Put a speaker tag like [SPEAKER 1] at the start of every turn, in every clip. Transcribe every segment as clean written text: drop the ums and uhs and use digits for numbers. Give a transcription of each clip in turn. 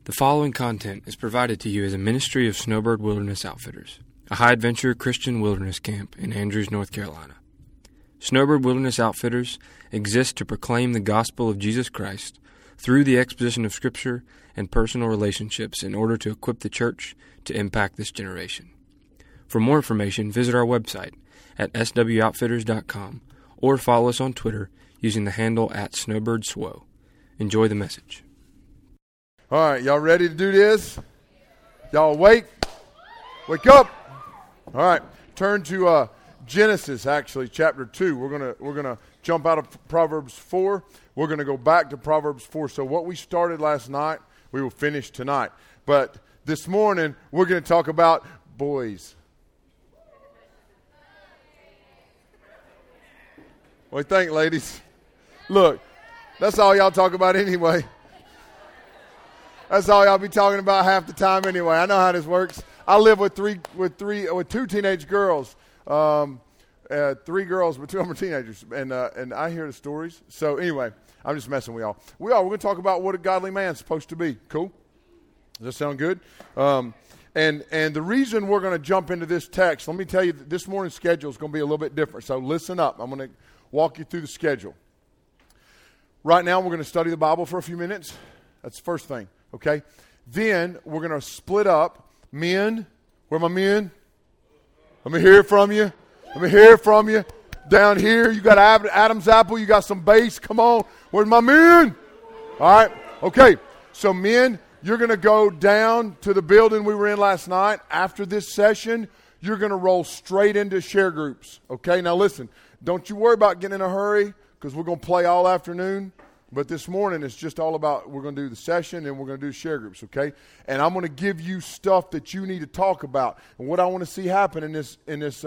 [SPEAKER 1] The following content is provided to you as a ministry of Snowbird Wilderness Outfitters, a high-adventure Christian wilderness camp in Andrews, North Carolina. Snowbird Wilderness Outfitters exists to proclaim the gospel of Jesus Christ through the exposition of Scripture and personal relationships in order to equip the church to impact this generation. For more information, visit our website at swoutfitters.com or follow us on Twitter using the handle @SnowbirdSwo. Enjoy the message.
[SPEAKER 2] All right, y'all ready to do this? Y'all awake? Wake up! All right, turn to Genesis, actually, chapter 2. We're gonna jump out of Proverbs 4. We're gonna go back to Proverbs 4. So what we started last night, we will finish tonight. But this morning, we're gonna talk about boys. What do you think, ladies? Look, that's all y'all talk about anyway. That's all y'all be talking about half the time anyway. I know how this works. I live with two teenage girls, 3 girls, but 2 of them are teenagers, and I hear the stories. So anyway, I'm just messing with y'all. We're going to talk about what a godly man's supposed to be. Cool? Does that sound good? And the reason we're going to jump into this text, let me tell you, that this morning's schedule is going to be a little bit different. So listen up. I'm going to walk you through the schedule. Right now, we're going to study the Bible for a few minutes. That's the first thing. Okay, then we're going to split up. Men, where are my men? Let me hear from you. Let me hear from you. Down here, you got Adam's apple. You got some bass. Come on. Where's my men? All right. Okay, so men, you're going to go down to the building we were in last night. After this session, you're going to roll straight into share groups. Okay, now listen. Don't you worry about getting in a hurry because we're going to play all afternoon. But this morning, it's just all about, we're going to do the session and we're going to do share groups, okay? And I'm going to give you stuff that you need to talk about. And what I want to see happen in this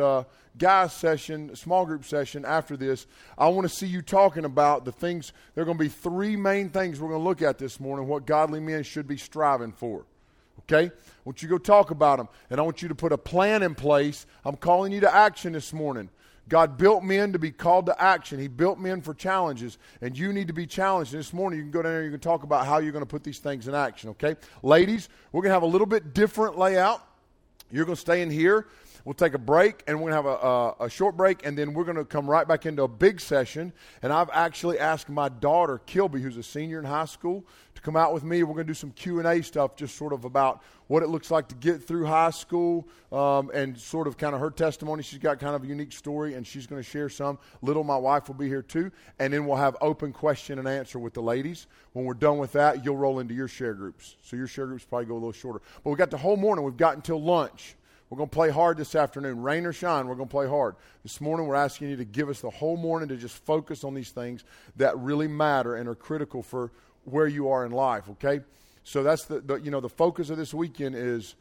[SPEAKER 2] guys session, small group session after this, I want to see you talking about the things. There are going to be 3 main things we're going to look at this morning, what godly men should be striving for, okay? I want you to go talk about them. And I want you to put a plan in place. I'm calling you to action this morning. God built men to be called to action. He built men for challenges, and you need to be challenged. And this morning, you can go down there and you can talk about how you're going to put these things in action, okay? Ladies, we're going to have a little bit different layout. You're going to stay in here. We'll take a break, and we're going to have a short break, and then we're going to come right back into a big session. And I've actually asked my daughter, Kilby, who's a senior in high school, to come out with me. We're going to do some Q&A stuff, just sort of about what it looks like to get through high school, and sort of kind of her testimony. She's got kind of a unique story, and she's going to share some. Little, my wife, will be here too. And then we'll have open question and answer with the ladies. When we're done with that, you'll roll into your share groups. So your share groups probably go a little shorter. But we've got the whole morning. We've got until lunch. We're going to play hard this afternoon. Rain or shine, we're going to play hard. This morning, we're asking you to give us the whole morning to just focus on these things that really matter and are critical for where you are in life, okay? So that's the focus of this weekend is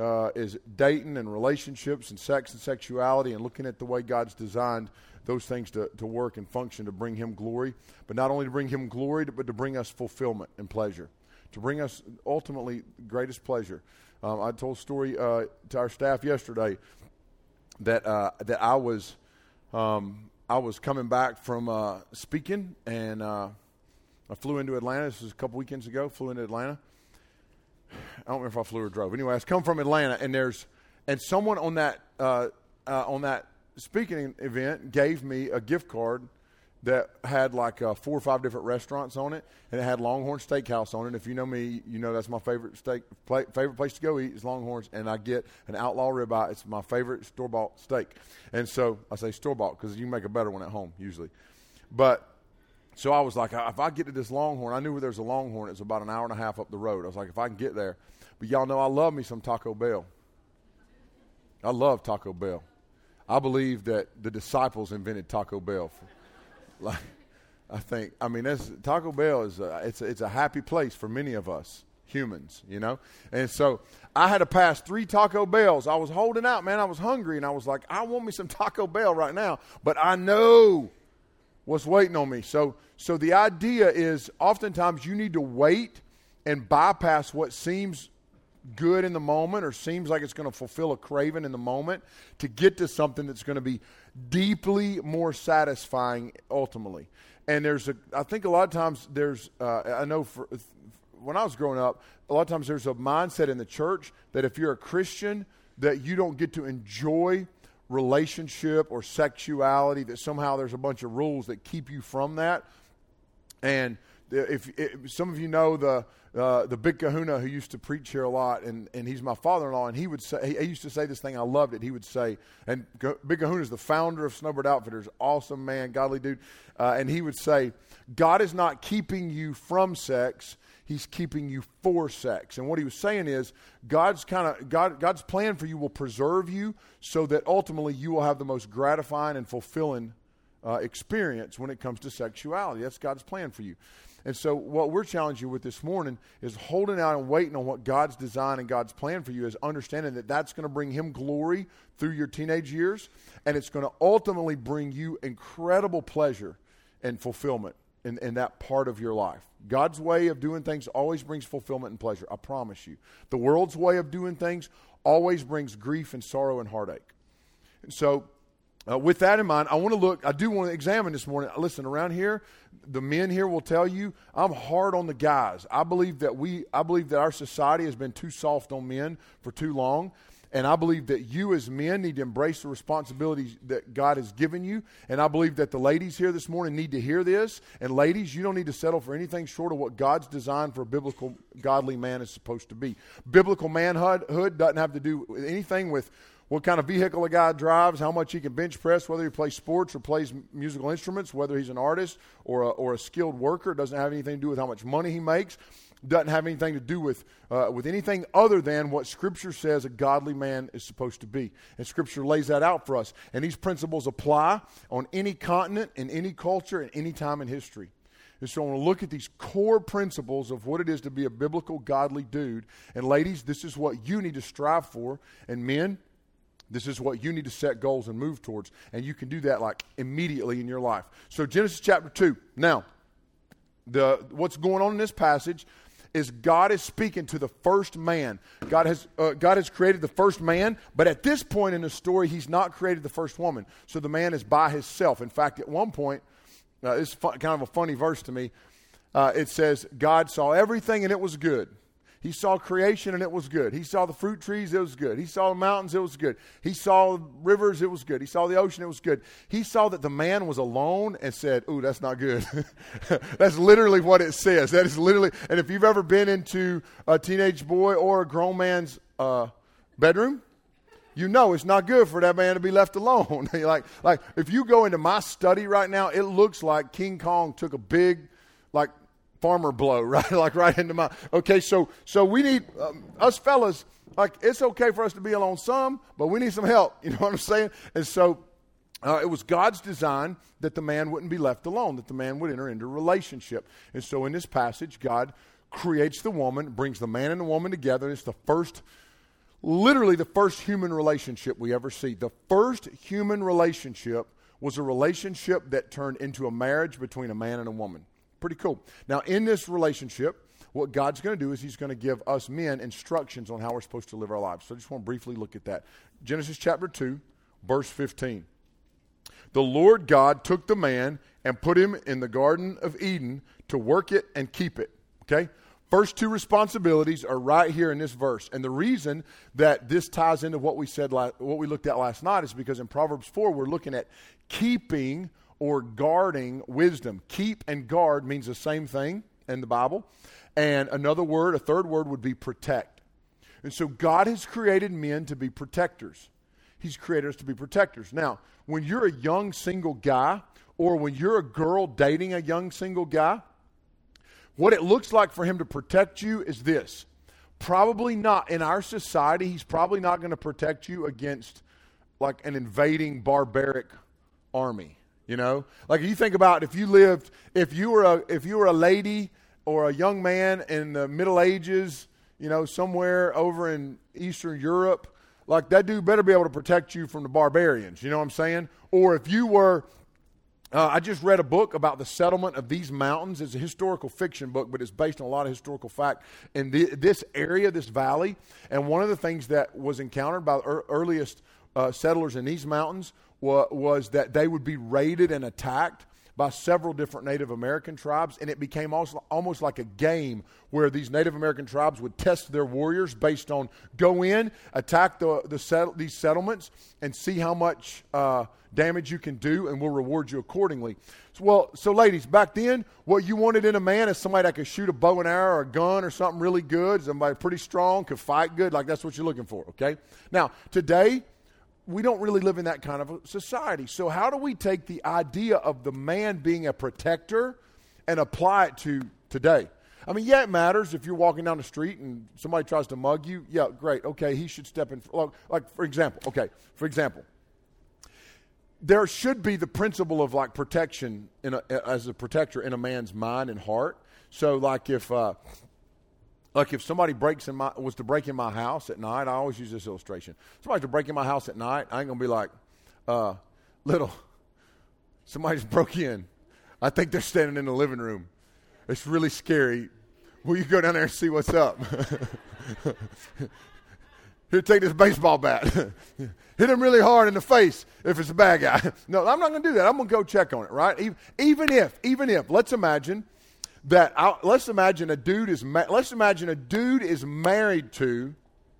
[SPEAKER 2] dating and relationships and sex and sexuality and looking at the way God's designed those things to work and function to bring Him glory. But not only to bring Him glory, but to bring us fulfillment and pleasure. To bring us ultimately greatest pleasure. I told a story to our staff yesterday that I was coming back from speaking, and I flew into Atlanta. This was a couple weekends ago. Flew into Atlanta. I don't remember if I flew or drove. Anyway, I was coming from Atlanta, and someone on that speaking event gave me a gift card that had like 4 or 5 different restaurants on it, and it had Longhorn Steakhouse on it. If you know me, you know that's my favorite favorite place to go eat is Longhorns, and I get an Outlaw ribeye. It's my favorite store-bought steak. And so I say store-bought because you make a better one at home usually. But so I was like, if I get to this Longhorn, I knew where there's a Longhorn. It's about an hour and a half up the road. I was like, if I can get there. But y'all know I love me some Taco Bell. I love Taco Bell. I believe that the disciples invented Taco Bell. Taco Bell is it's a happy place for many of us humans, you know. And so I had to pass 3 Taco Bells. I was holding out, man. I was hungry, and I was like, I want me some Taco Bell right now, but I know what's waiting on me. So the idea is oftentimes you need to wait and bypass what seems good in the moment or seems like it's going to fulfill a craving in the moment to get to something that's going to be deeply more satisfying ultimately. And I think a lot of times I know when I was growing up, a lot of times there's a mindset in the church that if you're a Christian, that you don't get to enjoy relationship or sexuality, that somehow there's a bunch of rules that keep you from that. And if some of you know the Big Kahuna who used to preach here a lot, and he's my father-in-law, and he used to say this thing, I loved it. He would say, and Big Kahuna is the founder of Snowbird Outfitters, awesome man, godly dude, and he would say, God is not keeping you from sex, He's keeping you for sex. And what he was saying is God's plan for you will preserve you so that ultimately you will have the most gratifying and fulfilling experience when it comes to sexuality. That's God's plan for you. And so what we're challenging you with this morning is holding out and waiting on what God's design and God's plan for you, is understanding that that's going to bring Him glory through your teenage years, and it's going to ultimately bring you incredible pleasure and fulfillment in that part of your life. God's way of doing things always brings fulfillment and pleasure, I promise you. The world's way of doing things always brings grief and sorrow and heartache. And so with that in mind, I do want to examine this morning. Listen, around here, the men here will tell you, I'm hard on the guys. I believe that our society has been too soft on men for too long. And I believe that you as men need to embrace the responsibilities that God has given you. And I believe that the ladies here this morning need to hear this. And ladies, you don't need to settle for anything short of what God's designed for a biblical, godly man is supposed to be. Biblical manhood doesn't have to do with anything with what kind of vehicle a guy drives, how much he can bench press, whether he plays sports or plays musical instruments, whether he's an artist or a skilled worker. It doesn't have anything to do with how much money he makes. Doesn't have anything to do with anything other than what Scripture says a godly man is supposed to be. And Scripture lays that out for us. And these principles apply on any continent, in any culture, at any time in history. And so I want to look at these core principles of what it is to be a biblical, godly dude. And ladies, this is what you need to strive for. And men, this is what you need to set goals and move towards. And you can do that like immediately in your life. So Genesis chapter 2. Now, what's going on in this passage is God is speaking to the first man. God has created the first man, but at this point in the story, He's not created the first woman. So the man is by himself. In fact, at one point, it's kind of a funny verse to me. It says, God saw everything and it was good. He saw creation and it was good. He saw the fruit trees, it was good. He saw the mountains, it was good. He saw rivers, it was good. He saw the ocean, it was good. He saw that the man was alone and said, ooh, that's not good. That's literally what it says. That is literally, and if you've ever been into a teenage boy or a grown man's bedroom, you know it's not good for that man to be left alone. like if you go into my study right now, it looks like King Kong took a big, farmer blow, right? Right into my, okay, so we need, us fellas, it's okay for us to be alone some, but we need some help, you know what I'm saying? And so it was God's design that the man wouldn't be left alone, that the man would enter into a relationship. And so in this passage, God creates the woman, brings the man and the woman together. It's literally the first human relationship we ever see. The first human relationship was a relationship that turned into a marriage between a man and a woman. Pretty cool. Now, in this relationship, what God's going to do is He's going to give us men instructions on how we're supposed to live our lives. So I just want to briefly look at that. Genesis chapter 2, verse 15. The Lord God took the man and put him in the Garden of Eden to work it and keep it. Okay? First two responsibilities are right here in this verse. And the reason that this ties into what we looked at last night is because in Proverbs 4, we're looking at keeping or guarding wisdom. Keep and guard means the same thing in the Bible. And a third word would be protect. And so God has created men to be protectors. He's created us to be protectors. Now, when you're a young single guy, or when you're a girl dating a young single guy, what it looks like for him to protect you is this. Probably not, in our society, he's probably not going to protect you against like an invading barbaric army. You know, like you think about if you were a lady or a young man in the Middle Ages, you know, somewhere over in Eastern Europe, like that dude better be able to protect you from the barbarians. You know what I'm saying? Or if you were, I just read a book about the settlement of these mountains. It's a historical fiction book, but it's based on a lot of historical fact in this area, this valley. And one of the things that was encountered by the earliest settlers in these mountains was that they would be raided and attacked by several different Native American tribes, and it became almost like a game where these Native American tribes would test their warriors based on go in, attack these settlements, and see how much damage you can do, and we'll reward you accordingly. So ladies, back then, what you wanted in a man is somebody that could shoot a bow and arrow or a gun or something really good, somebody pretty strong, could fight good, like that's what you're looking for, okay? Now, today, we don't really live in that kind of a society. So how do we take the idea of the man being a protector and apply it to today? I mean, yeah, it matters if you're walking down the street and somebody tries to mug you. Yeah, great. Okay, he should step in. Like for example, there should be the principle of like protection as a protector in a man's mind and heart. So like if somebody was to break in my house at night, I always use this illustration. Somebody to break in my house at night, I ain't going to be like, somebody just broke in. I think they're standing in the living room. It's really scary. Will you go down there and see what's up? Here, take this baseball bat. Hit him really hard in the face if it's a bad guy. No, I'm not going to do that. I'm going to go check on it, right? Even if, let's imagine a dude is married to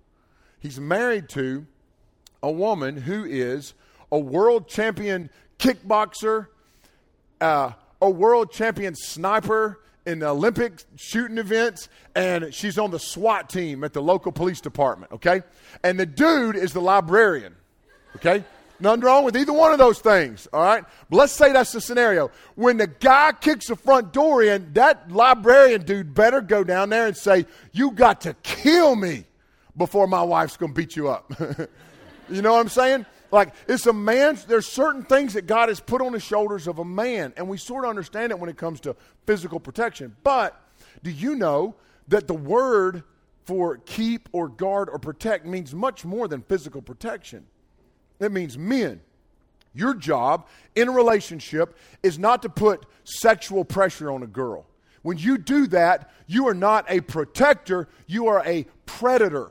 [SPEAKER 2] a woman who is a world champion kickboxer, a world champion sniper in the Olympic shooting events, and she's on the SWAT team at the local police department, okay? And the dude is the librarian, okay? Nothing wrong with either one of those things, all right? But let's say that's the scenario. When the guy kicks the front door in, that librarian dude better go down there and say, you got to kill me before my wife's going to beat you up. You know what I'm saying? Like, it's a man's, there's certain things that God has put on the shoulders of a man, and we sort of understand it when it comes to physical protection. But do you know that the word for keep or guard or protect means much more than physical protection? It means men. Your job in a relationship is not to put sexual pressure on a girl. When you do that, you are not a protector, you are a predator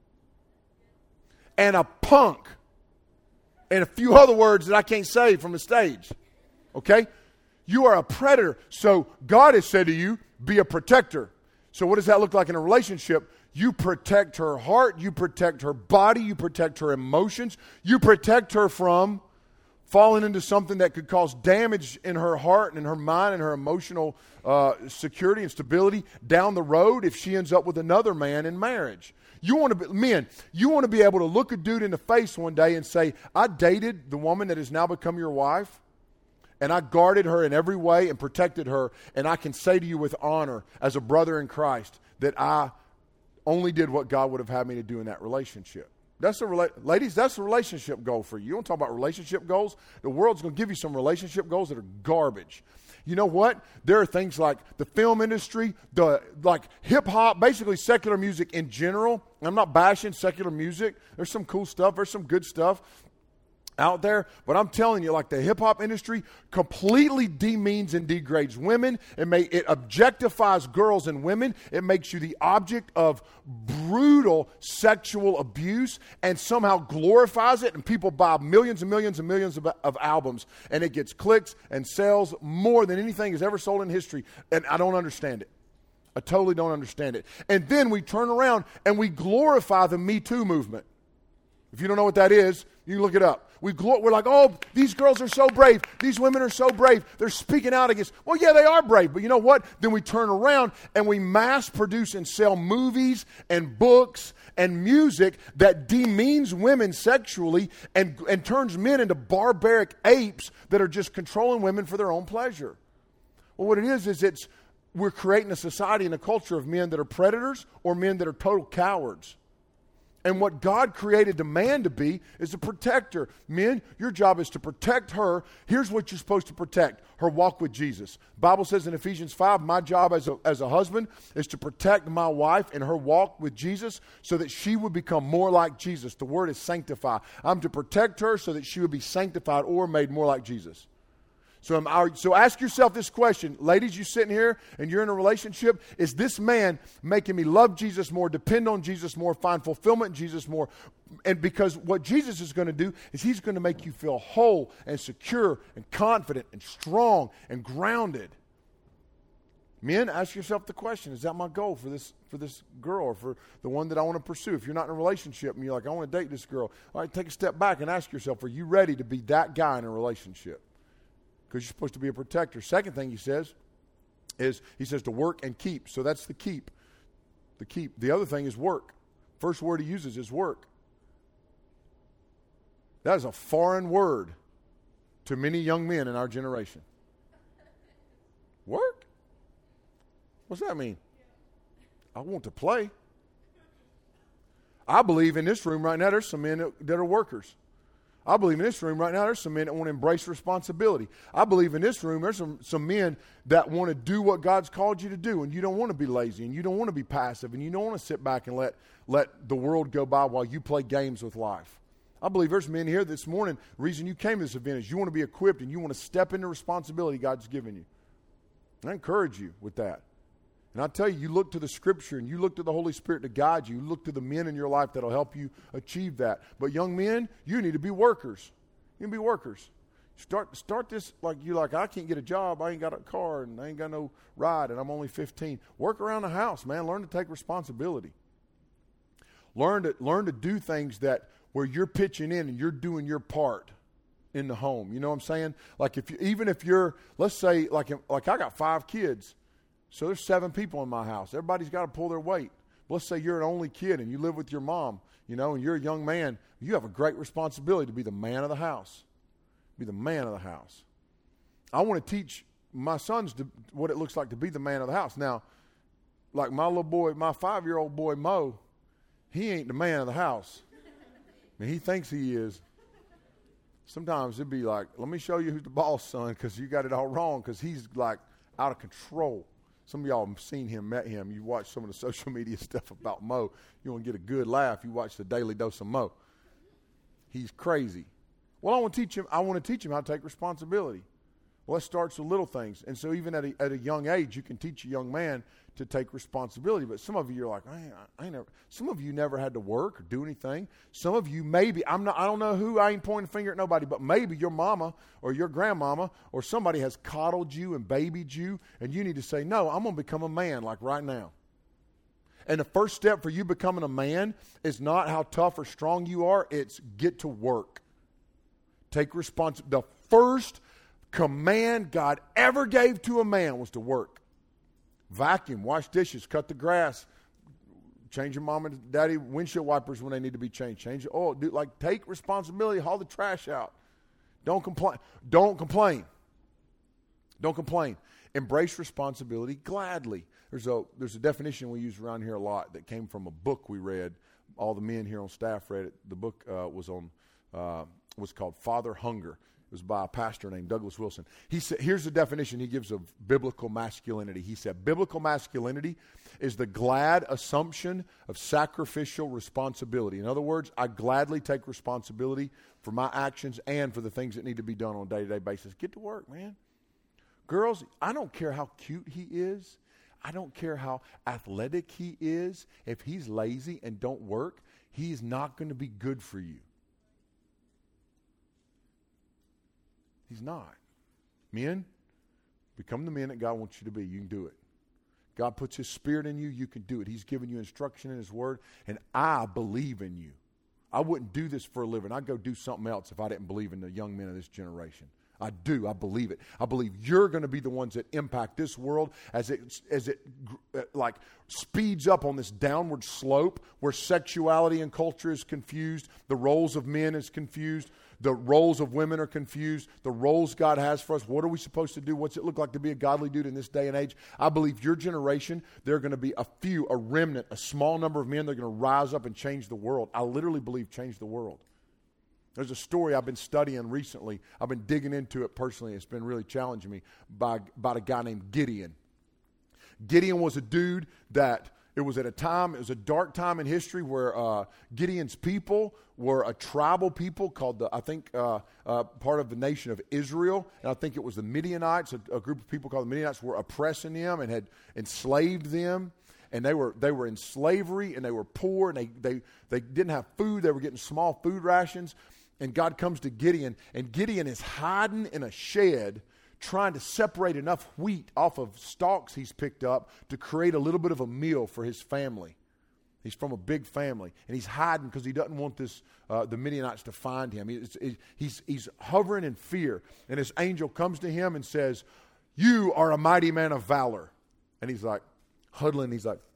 [SPEAKER 2] and a punk. And a few other words that I can't say from the stage. Okay? You are a predator. So God has said to you, be a protector. So what does that look like in a relationship? You protect her heart. You protect her body. You protect her emotions. You protect her from falling into something that could cause damage in her heart and in her mind and her emotional security and stability down the road if she ends up with another man in marriage. You want to be able to look a dude in the face one day and say, I dated the woman that has now become your wife, and I guarded her in every way and protected her, and I can say to you with honor as a brother in Christ that I only did what God would have had me to do in that relationship. Ladies, that's the relationship goal for you. You want to talk about relationship goals? The world's going to give you some relationship goals that are garbage. You know what? There are things like the film industry, like hip-hop, basically secular music in general. I'm not bashing secular music. There's some cool stuff. There's some good stuff out there. But I'm telling you, like the hip-hop industry completely demeans and degrades women. It objectifies girls and women. It makes you the object of brutal sexual abuse and somehow glorifies it. And people buy millions and millions and millions of albums. And it gets clicks and sells more than anything has ever sold in history. And I don't understand it. I totally don't understand it. And then we turn around and we glorify the Me Too movement. If you don't know what that is, you can look it up. We're like, oh, these girls are so brave. These women are so brave. They're speaking out against. Well, yeah, they are brave. But you know what? Then we turn around and we mass produce and sell movies and books and music that demeans women sexually and turns men into barbaric apes that are just controlling women for their own pleasure. Well, what it is we're creating a society and a culture of men that are predators or men that are total cowards. And what God created the man to be is a protector. Men, your job is to protect her. Here's what you're supposed to protect: her walk with Jesus. The Bible says in Ephesians 5, my job as a husband is to protect my wife and her walk with Jesus so that she would become more like Jesus. The word is sanctify. I'm to protect her so that she would be sanctified or made more like Jesus. So ask yourself this question. Ladies, you sitting here and you're in a relationship. Is this man making me love Jesus more, depend on Jesus more, find fulfillment in Jesus more? And because what Jesus is going to do is he's going to make you feel whole and secure and confident and strong and grounded. Men, ask yourself the question, is that my goal for this girl or for the one that I want to pursue? If you're not in a relationship and you're like, I want to date this girl, all right, take a step back and ask yourself, are you ready to be that guy in a relationship? Because you're supposed to be a protector. Second thing he says is, he says to work and keep. So that's the keep. The keep. The other thing is work. First word he uses is work. That is a foreign word to many young men in our generation. Work? What's that mean? I want to play. I believe in this room right now there's some men that are workers. I believe in this room right now there's some men that want to embrace responsibility. I believe in this room there's some men that want to do what God's called you to do, and you don't want to be lazy, and you don't want to be passive, and you don't want to sit back and let the world go by while you play games with life. I believe there's men here this morning, the reason you came to this event is you want to be equipped and you want to step into responsibility God's given you. And I encourage you with that. And I tell you, you look to the Scripture and you look to the Holy Spirit to guide you. You look to the men in your life that will help you achieve that. But young men, you need to be workers. You can be workers. Start this like you're like, I can't get a job. I ain't got a car and I ain't got no ride and I'm only 15. Work around the house, man. Learn to take responsibility. Learn to do things that where you're pitching in and you're doing your part in the home. You know what I'm saying? Like if you're, let's say, like I got 5 kids. So there's 7 people in my house. Everybody's got to pull their weight. Let's say you're an only kid and you live with your mom, and you're a young man. You have a great responsibility to be the man of the house. Be the man of the house. I want to teach my sons what it looks like to be the man of the house. Now, like my little boy, my 5-year-old boy, Mo, he ain't the man of the house. I mean, he thinks he is. Sometimes it'd be like, let me show you who's the boss, son, because you got it all wrong, because he's like out of control. Some of y'all have seen him, met him. You watch some of the social media stuff about Mo. You want to get a good laugh, you watch the Daily Dose of Mo. He's crazy. Well, I want to teach him how to take responsibility. Well, that starts with little things. And so even at a young age, you can teach a young man to take responsibility. But some of you are like, some of you never had to work or do anything. Some of you maybe, I don't know who, I ain't pointing a finger at nobody, but maybe your mama or your grandmama or somebody has coddled you and babied you, and you need to say, no, I'm going to become a man like right now. And the first step for you becoming a man is not how tough or strong you are, it's get to work. Take responsibility. The first command God ever gave to a man was to work. Vacuum, wash dishes, cut the grass, change your mom and daddy windshield wipers when they need to be changed, change the oil, take responsibility, haul the trash out. Don't complain. Don't complain. Don't complain. Embrace responsibility gladly. There's a definition we use around here a lot that came from a book we read. All the men here on staff read it. The book was called Father Hunger. It was by a pastor named Douglas Wilson. He said, here's the definition he gives of biblical masculinity. He said, biblical masculinity is the glad assumption of sacrificial responsibility. In other words, I gladly take responsibility for my actions and for the things that need to be done on a day-to-day basis. Get to work, man. Girls, I don't care how cute he is. I don't care how athletic he is. If he's lazy and don't work, he's not going to be good for you. He's not. Men, become the men that God wants you to be. You can do it. God puts His Spirit in you. You can do it. He's given you instruction in His Word, and I believe in you. I wouldn't do this for a living. I'd go do something else if I didn't believe in the young men of this generation. I do. I believe it. I believe you're going to be the ones that impact this world as it like speeds up on this downward slope where sexuality and culture is confused, the roles of men is confused, the roles of women are confused, the roles God has for us. What are we supposed to do? What's it look like to be a godly dude in this day and age? I believe your generation, there are going to be a remnant, a small number of men that are going to rise up and change the world. I literally believe change the world. There's a story I've been studying recently. I've been digging into it personally. It's been really challenging me about a guy named Gideon. Gideon was a dude that It was at a time, it was a dark time in history where Gideon's people were a tribal people called part of the nation of Israel. And I think it was the Midianites, a group of people called the Midianites were oppressing them and had enslaved them. And they were in slavery, and they were poor, and they didn't have food. They were getting small food rations. And God comes to Gideon, and Gideon is hiding in a shed trying to separate enough wheat off of stalks he's picked up to create a little bit of a meal for his family. He's from a big family, and he's hiding because he doesn't want the Midianites to find him. He's hovering in fear, and his angel comes to him and says, "You are a mighty man of valor." And he's like huddling. He's like,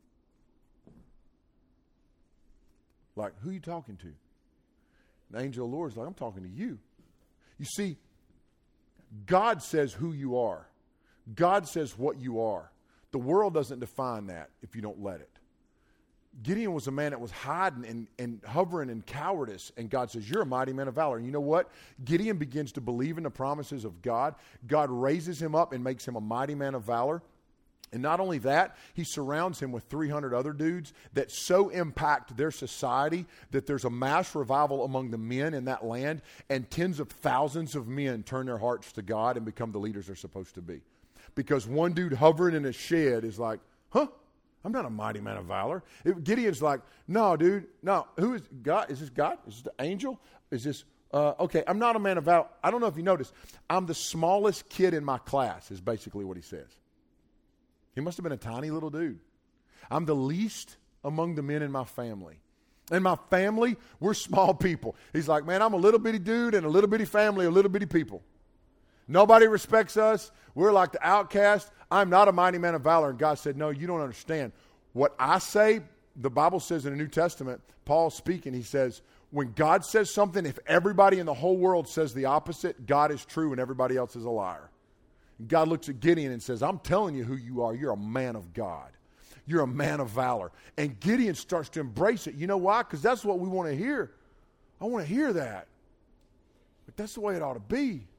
[SPEAKER 2] who are you talking to? The angel of the Lord is like, "I'm talking to you." You see, God says who you are. God says what you are. The world doesn't define that if you don't let it. Gideon was a man that was hiding and hovering in cowardice, and God says, "You're a mighty man of valor." And you know what? Gideon begins to believe in the promises of God. God raises him up and makes him a mighty man of valor. And not only that, he surrounds him with 300 other dudes that so impact their society that there's a mass revival among the men in that land, and tens of thousands of men turn their hearts to God and become the leaders they're supposed to be. Because one dude hovering in a shed is like, I'm not a mighty man of valor. Gideon's like, "No, dude, no. Who is God? Is this God? Is this the angel? Is this, okay, I'm not a man of valor." I don't know if you noticed. I'm the smallest kid in my class is basically what he says. He must have been a tiny little dude. I'm the least among the men in my family. In my family, we're small people. He's like, "Man, I'm a little bitty dude and a little bitty family of little bitty people. Nobody respects us. We're like the outcast. I'm not a mighty man of valor." And God said, "No, you don't understand. What I say," the Bible says in the New Testament, Paul speaking, he says, when God says something, if everybody in the whole world says the opposite, God is true and everybody else is a liar. God looks at Gideon and says, "I'm telling you who you are. You're a man of God. You're a man of valor." And Gideon starts to embrace it. You know why? Because that's what we want to hear. I want to hear that. But that's the way it ought to be.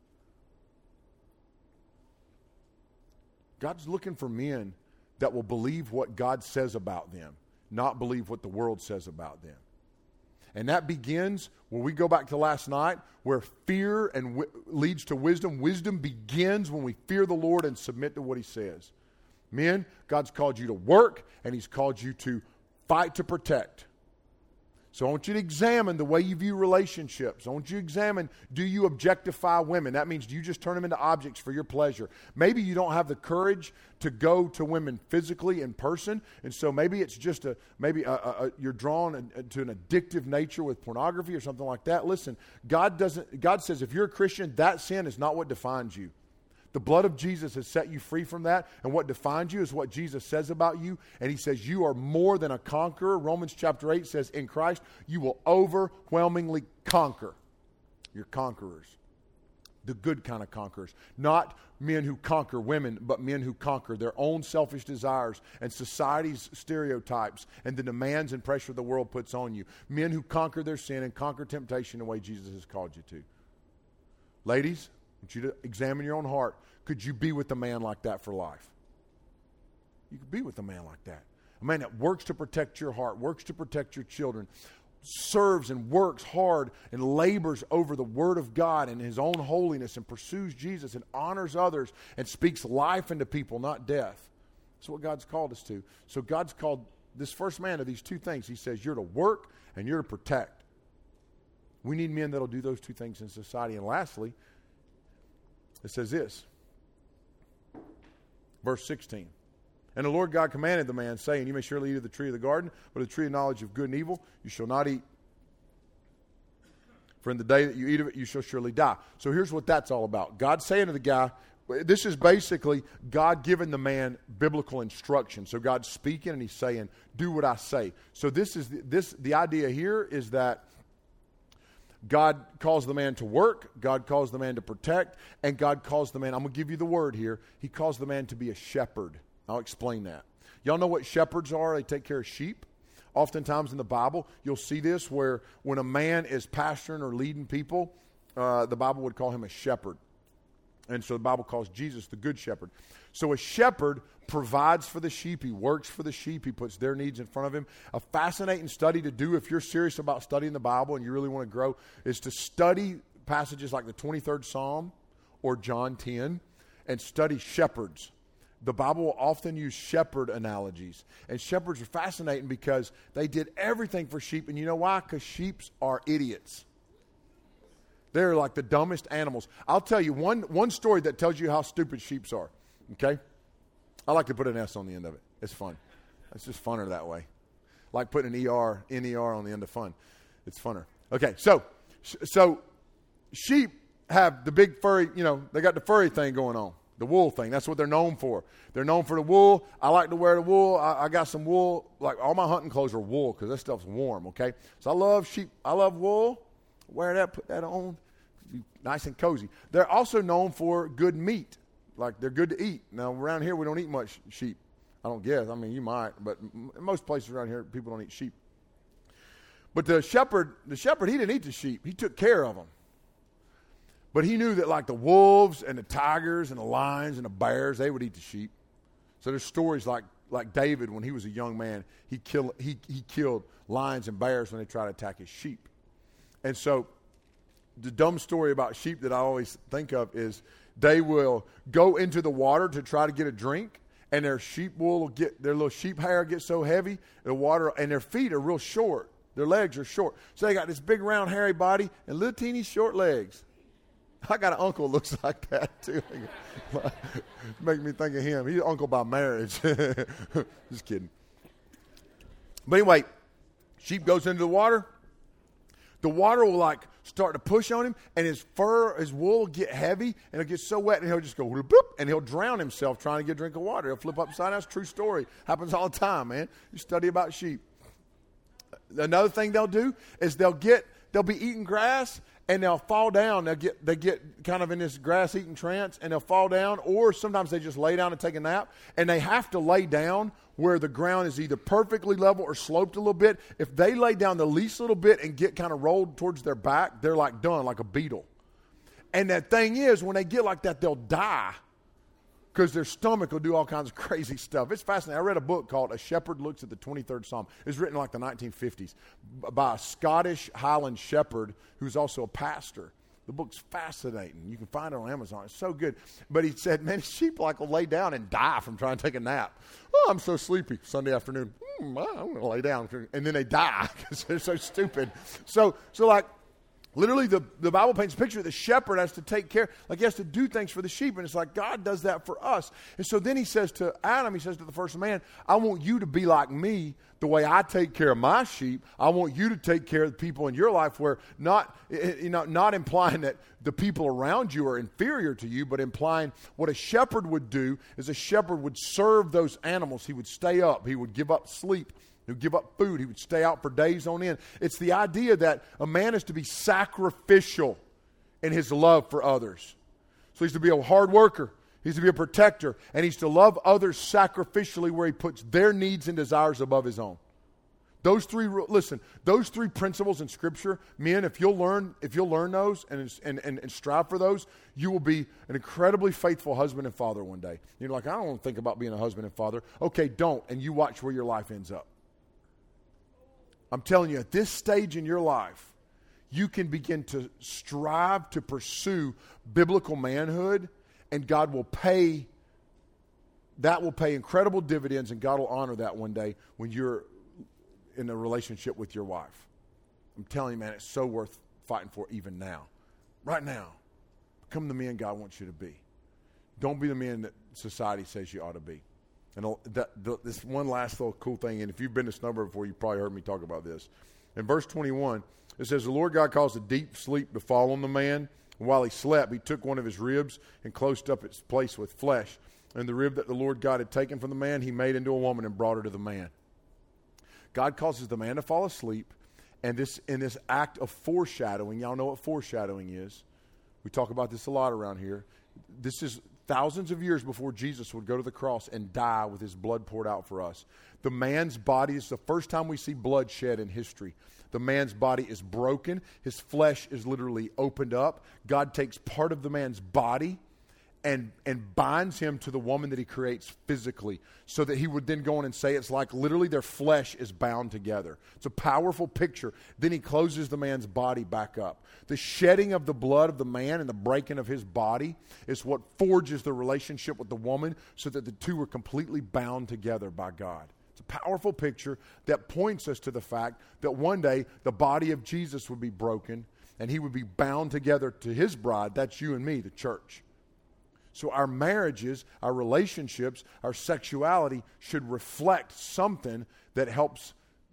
[SPEAKER 2] God's looking for men that will believe what God says about them, not believe what the world says about them. And that begins when we go back to last night, where fear leads to wisdom. Wisdom begins when we fear the Lord and submit to what He says. Men, God's called you to work, and He's called you to fight to protect. So I want you to examine the way you view relationships. I want you to examine, do you objectify women? That means, do you just turn them into objects for your pleasure? Maybe you don't have the courage to go to women physically in person, and so maybe it's just you're drawn to an addictive nature with pornography or something like that. Listen, God says if you're a Christian, that sin is not what defines you. The blood of Jesus has set you free from that, and what defines you is what Jesus says about you, and He says you are more than a conqueror. Romans chapter 8 says, in Christ you will overwhelmingly conquer. You're conquerors. The good kind of conquerors. Not men who conquer women, but men who conquer their own selfish desires and society's stereotypes and the demands and pressure the world puts on you. Men who conquer their sin and conquer temptation the way Jesus has called you to. Ladies, I want you to examine your own heart. Could you be with a man like that for life? You could be with a man like that. A man that works to protect your heart, works to protect your children, serves and works hard and labors over the Word of God and his own holiness and pursues Jesus and honors others and speaks life into people, not death. That's what God's called us to. So God's called this first man to these two things. He says you're to work and you're to protect. We need men that will do those two things in society. And lastly, it says this, verse 16. And the Lord God commanded the man, saying, you may surely eat of the tree of the garden, but of the tree of knowledge of good and evil you shall not eat. For in the day that you eat of it, you shall surely die. So here's what that's all about. God saying to the guy, this is basically God giving the man biblical instruction. So God's speaking and He's saying, do what I say. So the idea here is that God calls the man to work, God calls the man to protect, and God calls the man, I'm going to give you the word here, He calls the man to be a shepherd. I'll explain that. Y'all know what shepherds are? They take care of sheep. Oftentimes in the Bible, you'll see this where when a man is pastoring or leading people, the Bible would call him a shepherd. And so the Bible calls Jesus the good shepherd. So a shepherd provides for the sheep. He works for the sheep. He puts their needs in front of him. A fascinating study to do if you're serious about studying the Bible and you really want to grow is to study passages like the 23rd Psalm or John 10 and study shepherds. The Bible will often use shepherd analogies. And shepherds are fascinating because they did everything for sheep. And you know why? Because sheep are idiots. They're like the dumbest animals. I'll tell you one story that tells you how stupid sheep are. Okay? I like to put an S on the end of it. It's fun. It's just funner that way. Like putting an ER, N-E-R on the end of fun. It's funner. Okay, so sheep have the big furry, they got the furry thing going on. The wool thing. That's what they're known for. They're known for the wool. I like to wear the wool. I got some wool. Like all my hunting clothes are wool because that stuff's warm, okay? So I love sheep. I love wool. Wear that, put that on. Be nice and cozy. They're also known for good meat. Like they're good to eat. Now around here we don't eat much sheep. I don't guess. I mean you might, but in most places around here people don't eat sheep. But the shepherd he didn't eat the sheep. He took care of them. But he knew that like the wolves and the tigers and the lions and the bears, they would eat the sheep. So there's stories like David when he was a young man, he killed lions and bears when they tried to attack his sheep. And so the dumb story about sheep that I always think of is they will go into the water to try to get a drink, and their sheep wool will their little sheep hair gets so heavy, the water, and their feet are real short. Their legs are short. So they got this big round hairy body and little teeny short legs. I got an uncle who looks like that too. Make me think of him. He's uncle by marriage. Just kidding. But anyway, sheep goes into the water. The water will like start to push on him, and his wool will get heavy, and it'll get so wet, and he'll just go boop, and he'll drown himself trying to get a drink of water. He'll flip upside down. It's a true story. Happens all the time, man. You study about sheep. Another thing they'll do is they'll be eating grass, and they'll fall down. They get kind of in this grass-eating trance, and they'll fall down, or sometimes they just lay down and take a nap, and they have to lay down where the ground is either perfectly level or sloped a little bit. If they lay down the least little bit and get kind of rolled towards their back, they're like done, like a beetle. And that thing is, when they get like that, they'll die because their stomach will do all kinds of crazy stuff. It's fascinating. I read a book called A Shepherd Looks at the 23rd Psalm. It's written like the 1950s by a Scottish Highland shepherd who's also a pastor. The book's fascinating. You can find it on Amazon. It's so good. But he said, man, sheep like will lay down and die from trying to take a nap. Oh, I'm so sleepy. Sunday afternoon, I'm going to lay down. And then they die because they're so stupid. So like, literally, the Bible paints a picture. The shepherd has to take care, like he has to do things for the sheep, and it's like God does that for us. And so then he says to Adam, he says to the first man, I want you to be like me the way I take care of my sheep. I want you to take care of the people in your life where not implying that the people around you are inferior to you, but implying what a shepherd would do is a shepherd would serve those animals. He would stay up. He would give up sleep. He would give up food. He would stay out for days on end. It's the idea that a man is to be sacrificial in his love for others. So he's to be a hard worker. He's to be a protector. And he's to love others sacrificially where he puts their needs and desires above his own. Those three principles in Scripture, men, if you'll learn those and strive for those, you will be an incredibly faithful husband and father one day. You're like, I don't want to think about being a husband and father. Okay, don't. And you watch where your life ends up. I'm telling you, at this stage in your life, you can begin to strive to pursue biblical manhood, and God will pay incredible dividends, and God will honor that one day when you're in a relationship with your wife. I'm telling you, man, it's so worth fighting for even now. Right now. Become the man God wants you to be. Don't be the man that society says you ought to be. And this one last little cool thing, and if you've been to Snowbird before, you've probably heard me talk about this. In verse 21, it says, the Lord God caused a deep sleep to fall on the man. And while he slept, he took one of his ribs and closed up its place with flesh. And the rib that the Lord God had taken from the man, he made into a woman and brought her to the man. God causes the man to fall asleep, and in this act of foreshadowing, y'all know what foreshadowing is. We talk about this a lot around here. This is thousands of years before Jesus would go to the cross and die with his blood poured out for us. The man's body is the first time we see blood shed in history. The man's body is broken. His flesh is literally opened up. God takes part of the man's body and binds him to the woman that he creates physically, so that he would then go on and say it's like literally their flesh is bound together. It's a powerful picture. Then he closes the man's body back up. The shedding of the blood of the man and the breaking of his body is what forges the relationship with the woman, so that the two are completely bound together by God. It's a powerful picture that points us to the fact that one day the body of Jesus would be broken and he would be bound together to his bride. That's you and me, the church. So our marriages, our relationships, our sexuality should reflect something that helps,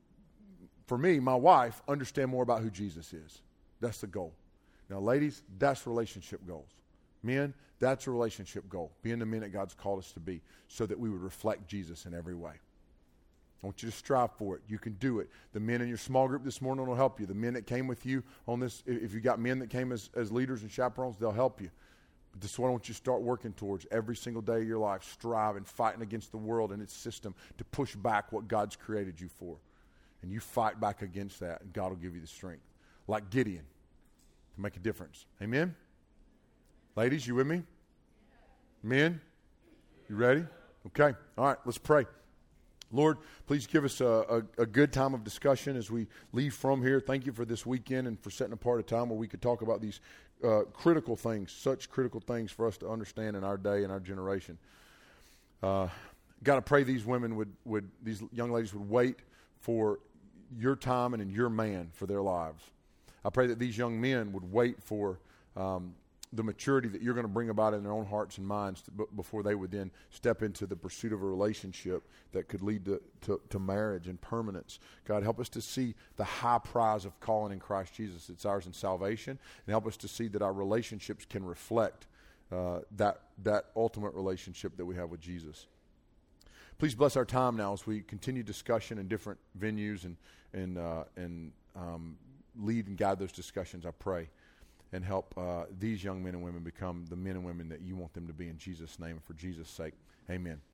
[SPEAKER 2] for me, my wife, understand more about who Jesus is. That's the goal. Now, ladies, that's relationship goals. Men, that's a relationship goal. Being the men that God's called us to be, so that we would reflect Jesus in every way. I want you to strive for it. You can do it. The men in your small group this morning will help you. The men that came with you on this, if you got men that came as leaders and chaperones, they'll help you. But this is what I want you to start working towards every single day of your life, striving, fighting against the world and its system to push back what God's created you for. And you fight back against that, and God will give you the strength. Like Gideon, to make a difference. Amen? Ladies, you with me? Men, you ready? Okay. All right, let's pray. Lord, please give us a good time of discussion as we leave from here. Thank you for this weekend and for setting apart a time where we could talk about these critical things, such critical things for us to understand in our day and our generation. God, I pray these women these young ladies would wait for your time and in your man for their lives. I pray that these young men would wait for the maturity that you're going to bring about in their own hearts and minds before they would then step into the pursuit of a relationship that could lead to marriage and permanence. God, help us to see the high prize of calling in Christ Jesus. It's ours in salvation. And help us to see that our relationships can reflect that ultimate relationship that we have with Jesus. Please bless our time now as we continue discussion in different venues and lead and guide those discussions, I pray. And help these young men and women become the men and women that you want them to be in Jesus' name and for Jesus' sake. Amen.